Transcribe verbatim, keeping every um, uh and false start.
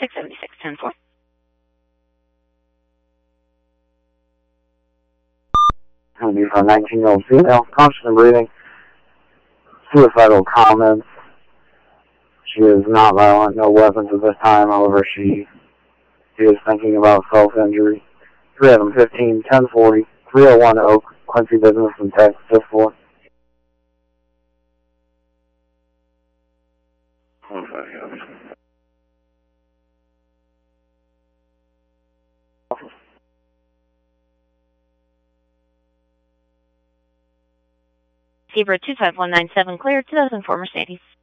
six seven six ten four. A nineteen-year-old female, conscious and breathing, suicidal comments. She is not violent, no weapons at this time, however she is thinking about self-injury. three of them, fifteen, ten forty, three oh one Oak, Quincy Business and Tech, fifth floor. Zebra two five one nine seven clear, two thousand four Mercedes.